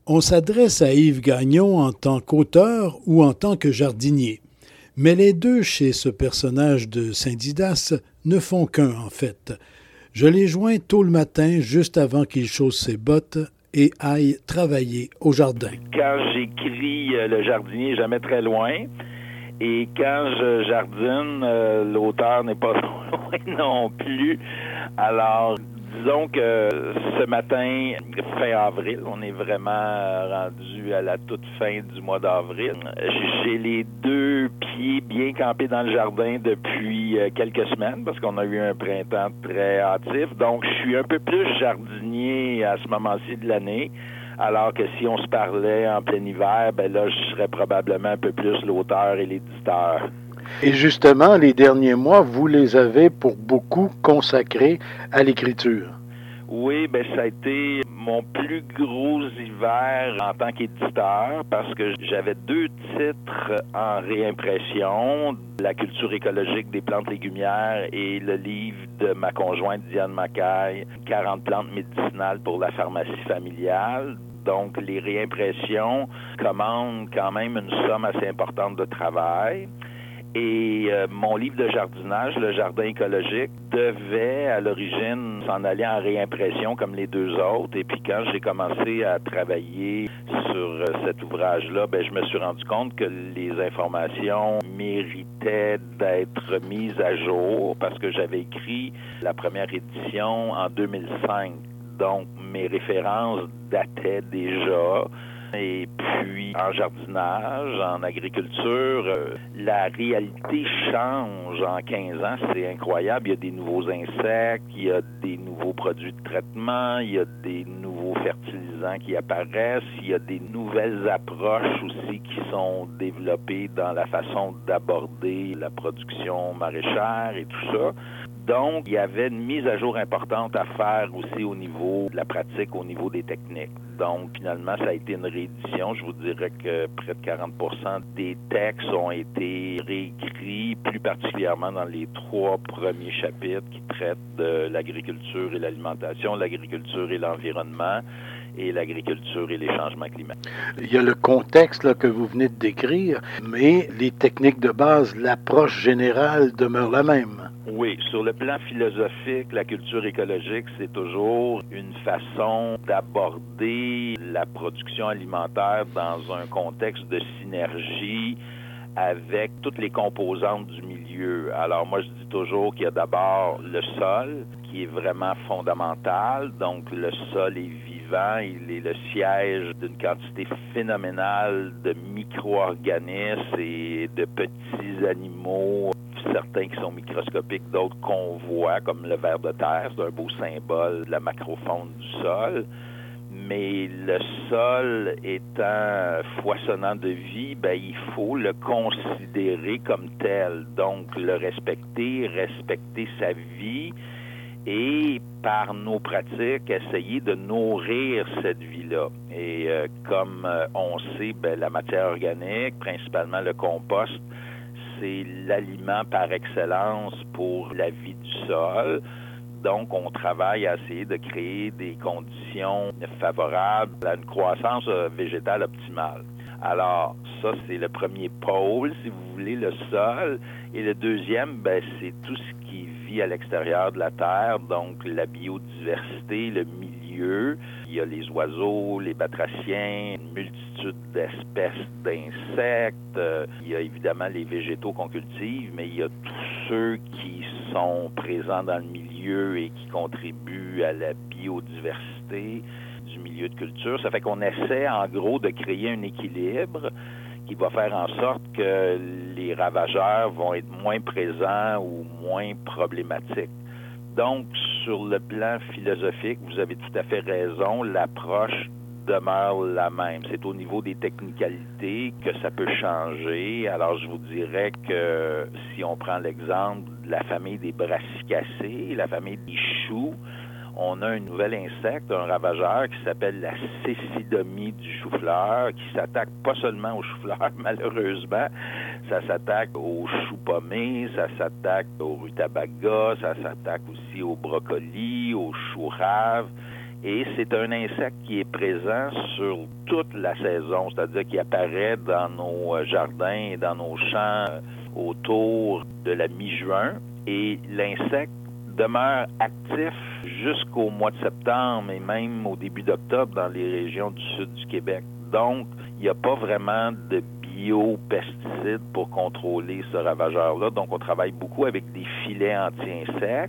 On s'adresse à Yves Gagnon en tant qu'auteur ou en tant que jardinier. Mais les deux, chez ce personnage de Saint-Didas, ne font qu'un en fait. Je l'ai joint tôt le matin, juste avant qu'il chausse ses bottes et aille travailler au jardin. Quand j'écris Le jardinier, jamais très loin. Et quand je jardine, l'auteur n'est pas loin non plus. Alors, disons que ce matin, fin avril, on est vraiment rendu à la toute fin du mois d'avril. J'ai les deux pieds bien campés dans le jardin depuis quelques semaines parce qu'on a eu un printemps très hâtif. Donc, je suis un peu plus jardinier à ce moment-ci de l'année. Alors que si on se parlait en plein hiver, ben là, je serais probablement un peu plus l'auteur et l'éditeur. Et justement, les derniers mois, vous les avez pour beaucoup consacrés à l'écriture. Oui, ben ça a été mon plus gros hiver en tant qu'éditeur parce que j'avais 2 titres en réimpression, La culture écologique des plantes légumières et le livre de ma conjointe Diane Macaille, 40 plantes médicinales pour la pharmacie familiale. Donc, les réimpressions commandent quand même une somme assez importante de travail. Et mon livre de jardinage, Le jardin écologique, devait à l'origine s'en aller en réimpression comme les 2 autres. Et puis quand j'ai commencé à travailler sur cet ouvrage-là, ben je me suis rendu compte que les informations méritaient d'être mises à jour parce que j'avais écrit la première édition en 2005. Donc mes références dataient déjà. Et puis, en jardinage, en agriculture, la réalité change en 15 ans. C'est incroyable. Il y a des nouveaux insectes, il y a des nouveaux produits de traitement, il y a des nouveaux fertilisants qui apparaissent, il y a des nouvelles approches aussi qui sont développées dans la façon d'aborder la production maraîchère et tout ça. Donc, il y avait une mise à jour importante à faire aussi au niveau de la pratique, au niveau des techniques. Donc, finalement, ça a été une réédition. Je vous dirais que près de 40% des textes ont été réécrits, plus particulièrement dans les 3 premiers chapitres qui traitent de l'agriculture et l'alimentation, l'agriculture et l'environnement, et l'agriculture et les changements climatiques. Il y a le contexte là, que vous venez de décrire, mais les techniques de base, l'approche générale demeure la même. Oui, sur le plan philosophique, la culture écologique, c'est toujours une façon d'aborder la production alimentaire dans un contexte de synergie avec toutes les composantes du milieu. Alors moi, je dis toujours qu'il y a d'abord le sol, qui est vraiment fondamental. Donc le sol est vivant, il est le siège d'une quantité phénoménale de micro-organismes et de petits animaux, certains qui sont microscopiques, d'autres qu'on voit, comme le ver de terre, c'est un beau symbole de la macrofaune du sol. Mais le sol étant foisonnant de vie, ben, il faut le considérer comme tel. Donc, le respecter sa vie et, par nos pratiques, essayer de nourrir cette vie-là. Et comme on sait, ben, la matière organique, principalement le compost, c'est l'aliment par excellence pour la vie du sol. Donc, on travaille à essayer de créer des conditions favorables à une croissance végétale optimale. Alors, ça, c'est le premier pôle, si vous voulez, le sol. Et le deuxième, ben, c'est tout ce qui vit à l'extérieur de la Terre, donc la biodiversité, le milieu. Il y a les oiseaux, les batraciens, une multitude d'espèces d'insectes. Il y a évidemment les végétaux qu'on cultive, mais il y a tous ceux qui sont présents dans le milieu et qui contribuent à la biodiversité du milieu de culture. Ça fait qu'on essaie, en gros, de créer un équilibre qui va faire en sorte que les ravageurs vont être moins présents ou moins problématiques. Donc, sur le plan philosophique, vous avez tout à fait raison, l'approche demeure la même. C'est au niveau des technicalités que ça peut changer. Alors, je vous dirais que si on prend l'exemple de la famille des brassicacées, la famille des choux, on a un nouvel insecte, un ravageur qui s'appelle la cécidomie du chou-fleur, qui s'attaque pas seulement au chou-fleur, malheureusement, ça s'attaque aux choux pommés, ça s'attaque aux rutabagas, ça s'attaque aussi aux brocolis, aux choux raves. Et c'est un insecte qui est présent sur toute la saison, c'est-à-dire qui apparaît dans nos jardins et dans nos champs autour de la mi-juin. Et l'insecte demeure actif jusqu'au mois de septembre et même au début d'octobre dans les régions du sud du Québec. Donc, il n'y a pas vraiment de biopesticides pour contrôler ce ravageur-là. Donc, on travaille beaucoup avec des filets anti-insectes.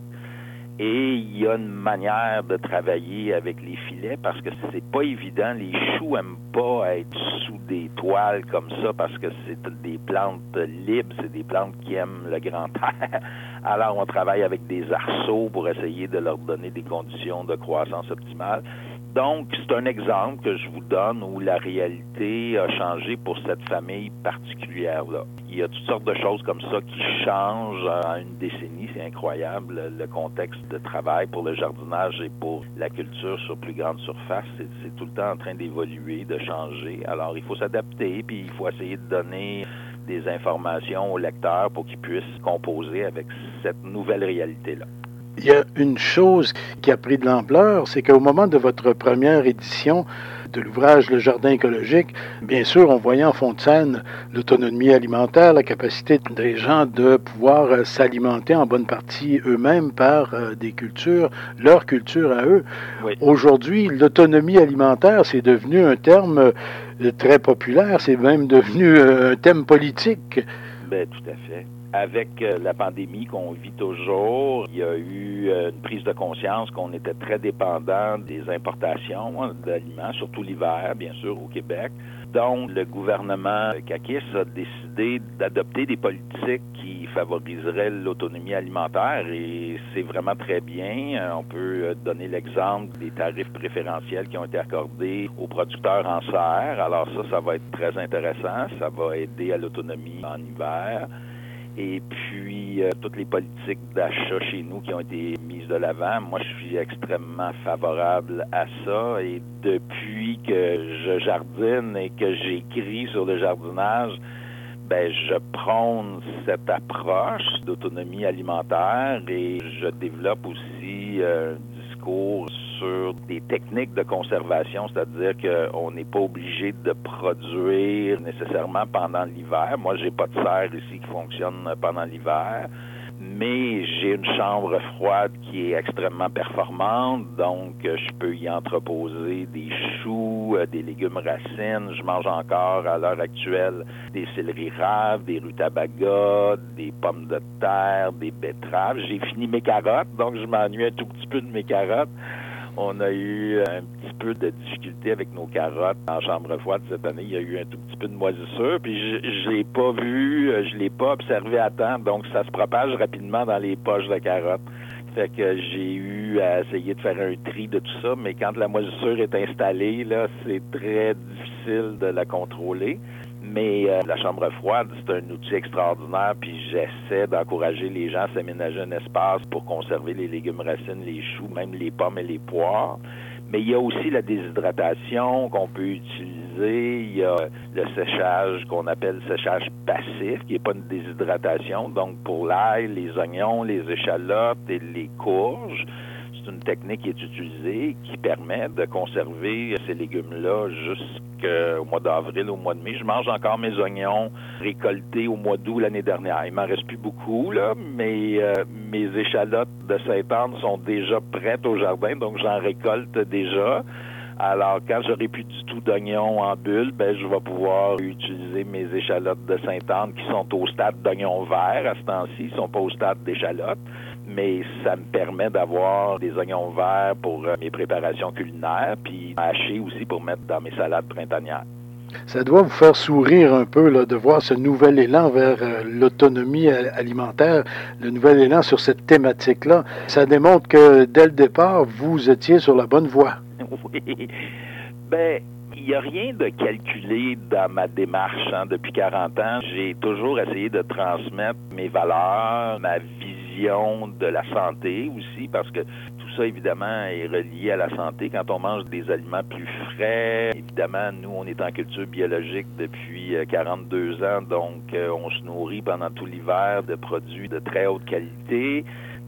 Et il y a une manière de travailler avec les filets parce que c'est pas évident. Les choux aiment pas être sous des toiles comme ça parce que c'est des plantes libres, c'est des plantes qui aiment le grand air. Alors, on travaille avec des arceaux pour essayer de leur donner des conditions de croissance optimales. Donc, c'est un exemple que je vous donne où la réalité a changé pour cette famille particulière-là. Il y a toutes sortes de choses comme ça qui changent en une décennie. C'est incroyable. Le contexte de travail pour le jardinage et pour la culture sur plus grande surface, c'est tout le temps en train d'évoluer, de changer. Alors, il faut s'adapter, puis il faut essayer de donner des informations aux lecteurs pour qu'ils puissent composer avec cette nouvelle réalité-là. Il y a une chose qui a pris de l'ampleur, c'est qu'au moment de votre première édition de l'ouvrage Le Jardin écologique, bien sûr, on voyait en fond de scène l'autonomie alimentaire, la capacité des gens de pouvoir s'alimenter en bonne partie eux-mêmes par des cultures, leur culture à eux. Oui. Aujourd'hui, l'autonomie alimentaire, c'est devenu un terme très populaire, c'est même devenu un thème politique. Bien, tout à fait. Avec la pandémie qu'on vit toujours, il y a eu une prise de conscience qu'on était très dépendant des importations d'aliments, surtout l'hiver, bien sûr, au Québec. Donc, le gouvernement Kakis a décidé d'adopter des politiques qui favoriseraient l'autonomie alimentaire et c'est vraiment très bien. On peut donner l'exemple des tarifs préférentiels qui ont été accordés aux producteurs en serre. Alors ça va être très intéressant. Ça va aider à l'autonomie en hiver. Et puis, toutes les politiques d'achat chez nous qui ont été mises de l'avant, moi, je suis extrêmement favorable à ça. Et depuis que je jardine et que j'écris sur le jardinage, ben, je prône cette approche d'autonomie alimentaire et je développe aussi un discours sur des techniques de conservation, c'est-à-dire qu'on n'est pas obligé de produire nécessairement pendant l'hiver. Moi, j'ai pas de serre ici qui fonctionne pendant l'hiver, mais j'ai une chambre froide qui est extrêmement performante, donc je peux y entreposer des choux, des légumes racines. Je mange encore à l'heure actuelle des céleris raves, des rutabagas, des pommes de terre, des betteraves. J'ai fini mes carottes, donc je m'ennuie un tout petit peu de mes carottes. On a eu un petit peu de difficulté avec nos carottes en chambre froide cette année. Il y a eu un tout petit peu de moisissure, puis je l'ai pas vu, je l'ai pas observé à temps, donc ça se propage rapidement dans les poches de carottes. Fait que j'ai eu à essayer de faire un tri de tout ça, mais quand la moisissure est installée, là, c'est très difficile de la contrôler. Mais la chambre froide, c'est un outil extraordinaire, puis j'essaie d'encourager les gens à s'aménager un espace pour conserver les légumes racines, les choux, même les pommes et les poires. Mais il y a aussi la déshydratation qu'on peut utiliser. Il y a le séchage qu'on appelle séchage passif, qui n'est pas une déshydratation. Donc, pour l'ail, les oignons, les échalotes et les courges, c'est une technique qui est utilisée qui permet de conserver ces légumes-là jusqu'au mois d'avril, au mois de mai. Je mange encore mes oignons récoltés au mois d'août l'année dernière. Il m'en reste plus beaucoup, là, mais mes échalotes de Sainte-Anne sont déjà prêtes au jardin, donc j'en récolte déjà. Alors, quand j'aurai plus du tout d'oignons en bulle, ben je vais pouvoir utiliser mes échalotes de Sainte-Anne qui sont au stade d'oignons verts à ce temps-ci, ils sont pas au stade d'échalotes. Mais ça me permet d'avoir des oignons verts pour mes préparations culinaires, puis hacher aussi pour mettre dans mes salades printanières. Ça doit vous faire sourire un peu là, de voir ce nouvel élan vers l'autonomie alimentaire, le nouvel élan sur cette thématique-là. Ça démontre que dès le départ, vous étiez sur la bonne voie. Oui. Ben, il n'y a rien de calculé dans ma démarche. Depuis 40 ans, j'ai toujours essayé de transmettre mes valeurs, ma vision de la santé aussi, parce que tout ça, évidemment, est relié à la santé. Quand on mange des aliments plus frais, évidemment, nous, on est en culture biologique depuis 42 ans, donc on se nourrit pendant tout l'hiver de produits de très haute qualité.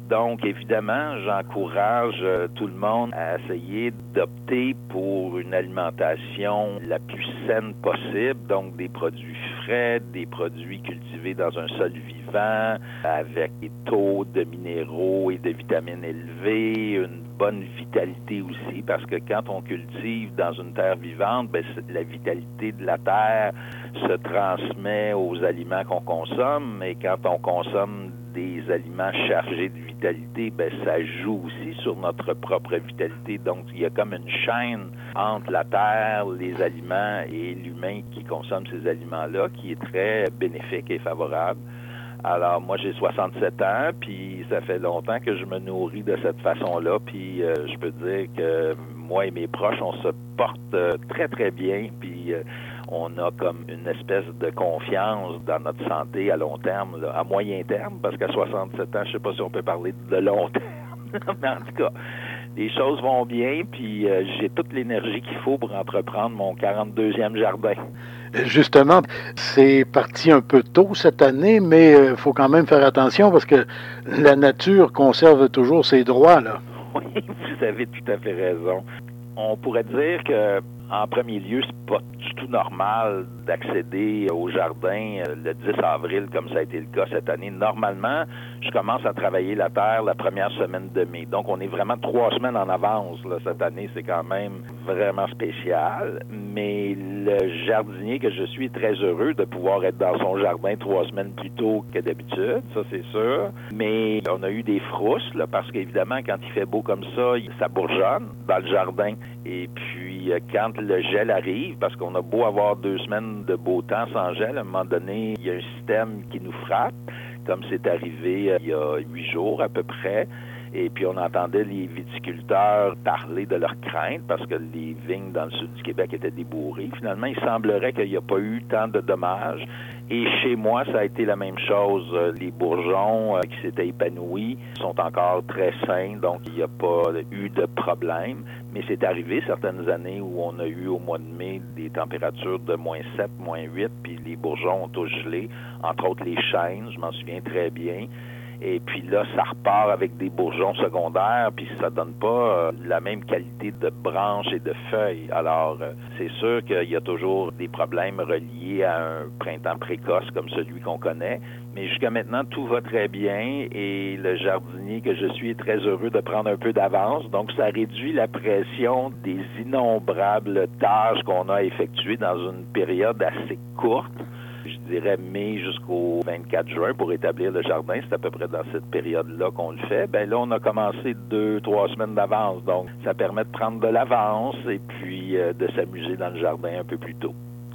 Donc, évidemment, j'encourage tout le monde à essayer d'opter pour une alimentation la plus saine possible, donc des produits frais, des produits cultivés dans un sol vivant, avec des taux de minéraux et de vitamines élevés, une bonne vitalité aussi, parce que quand on cultive dans une terre vivante, la vitalité de la terre se transmet aux aliments qu'on consomme, et quand on consomme des aliments chargés de vitalité, ça joue aussi sur notre propre vitalité. Donc, il y a comme une chaîne entre la terre, les aliments et l'humain qui consomme ces aliments-là, qui est très bénéfique et favorable. Alors, moi, j'ai 67 ans, puis ça fait longtemps que je me nourris de cette façon-là, puis je peux dire que moi et mes proches, on se porte très, très bien, puis on a comme une espèce de confiance dans notre santé à long terme, là, à moyen terme, parce qu'à 67 ans, je sais pas si on peut parler de long terme, mais en tout cas, les choses vont bien, puis j'ai toute l'énergie qu'il faut pour entreprendre mon 42e jardin. Justement, c'est parti un peu tôt cette année, mais il faut quand même faire attention parce que la nature conserve toujours ses droits, là. Oui, vous avez tout à fait raison. On pourrait dire que, en premier lieu, c'est pas du tout normal d'accéder au jardin le 10 avril, comme ça a été le cas cette année. Normalement, je commence à travailler la terre la première semaine de mai. Donc, on est vraiment 3 semaines en avance, là, cette année. C'est quand même vraiment spécial. Mais le jardinier que je suis est très heureux de pouvoir être dans son jardin 3 semaines plus tôt que d'habitude, ça c'est sûr. Mais on a eu des frousses, là, parce qu'évidemment, quand il fait beau comme ça bourgeonne dans le jardin. Et puis, quand le gel arrive, parce qu'on a beau avoir 2 semaines de beau temps sans gel, à un moment donné, il y a un système qui nous frappe, comme c'est arrivé il y a 8 jours à peu près. Et puis, on entendait les viticulteurs parler de leurs craintes parce que les vignes dans le sud du Québec étaient débourrées. Finalement, il semblerait qu'il n'y a pas eu tant de dommages. Et chez moi, ça a été la même chose. Les bourgeons qui s'étaient épanouis sont encore très sains, donc il n'y a pas eu de problème. Mais c'est arrivé certaines années où on a eu au mois de mai des températures de -7, -8, puis les bourgeons ont tous gelé, entre autres les chênes, je m'en souviens très bien. Et puis là, ça repart avec des bourgeons secondaires, puis ça donne pas la même qualité de branches et de feuilles. Alors, c'est sûr qu'il y a toujours des problèmes reliés à un printemps précoce comme celui qu'on connaît. Mais jusqu'à maintenant, tout va très bien et le jardinier que je suis est très heureux de prendre un peu d'avance. Donc, ça réduit la pression des innombrables tâches qu'on a effectuées dans une période assez courte. Je dirais mai jusqu'au 24 juin pour établir le jardin. C'est à peu près dans cette période-là qu'on le fait. Là, on a commencé 2-3 semaines d'avance. Donc, ça permet de prendre de l'avance et puis de s'amuser dans le jardin un peu plus tôt.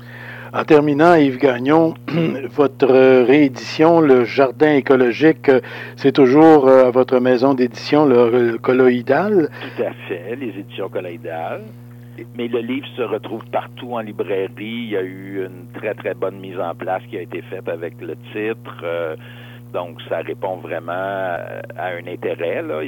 En terminant, Yves Gagnon, votre réédition, le Jardin écologique, c'est toujours à votre maison d'édition, le Colloïdal? Tout à fait, les éditions Colloïdal. Mais le livre se retrouve partout en librairie. Il y a eu une très, très bonne mise en place qui a été faite avec le titre. Donc, ça répond vraiment à un intérêt, là.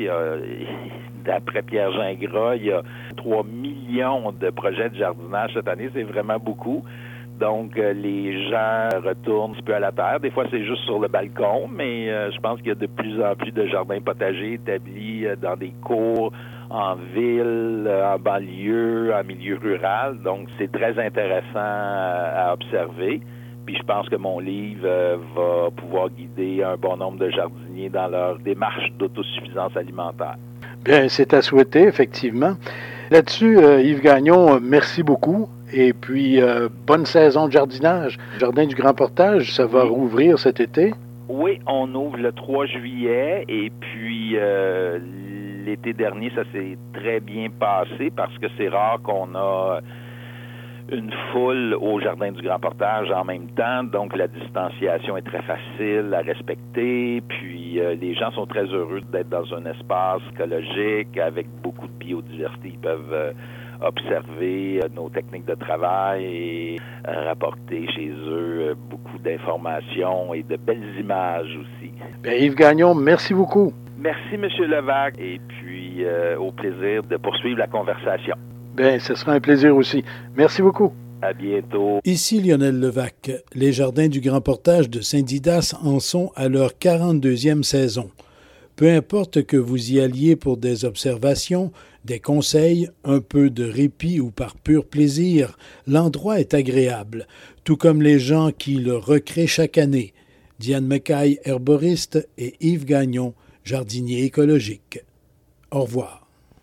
D'après Pierre Gingras, il y a 3 millions de projets de jardinage cette année. C'est vraiment beaucoup. Donc, les gens retournent un petit peu à la terre. Des fois, c'est juste sur le balcon, mais je pense qu'il y a de plus en plus de jardins potagers établis dans des cours, en ville, en banlieue, en milieu rural. Donc, c'est très intéressant à observer. Puis, je pense que mon livre va pouvoir guider un bon nombre de jardiniers dans leur démarche d'autosuffisance alimentaire. Bien, c'est à souhaiter, effectivement. Là-dessus, Yves Gagnon, merci beaucoup. Et puis, bonne saison de jardinage. Jardin du Grand Portage, ça va rouvrir cet été? Oui, on ouvre le 3 juillet. Et puis, l'été dernier, ça s'est très bien passé parce que c'est rare qu'on a une foule au Jardin du Grand Portage en même temps. Donc, la distanciation est très facile à respecter. Puis, les gens sont très heureux d'être dans un espace écologique avec beaucoup de biodiversité. Ils peuvent observer nos techniques de travail et rapporter chez eux beaucoup d'informations et de belles images aussi. Bien, Yves Gagnon, merci beaucoup. Merci, M. Levac, et puis au plaisir de poursuivre la conversation. Bien, ce sera un plaisir aussi. Merci beaucoup. À bientôt. Ici Lionel Levac. Les Jardins du Grand Portage de Saint-Didas en sont à leur 42e saison. Peu importe que vous y alliez pour des observations, des conseils, un peu de répit ou par pur plaisir, l'endroit est agréable, tout comme les gens qui le recréent chaque année. Diane McKay, herboriste, et Yves Gagnon, jardinier écologique. Au revoir.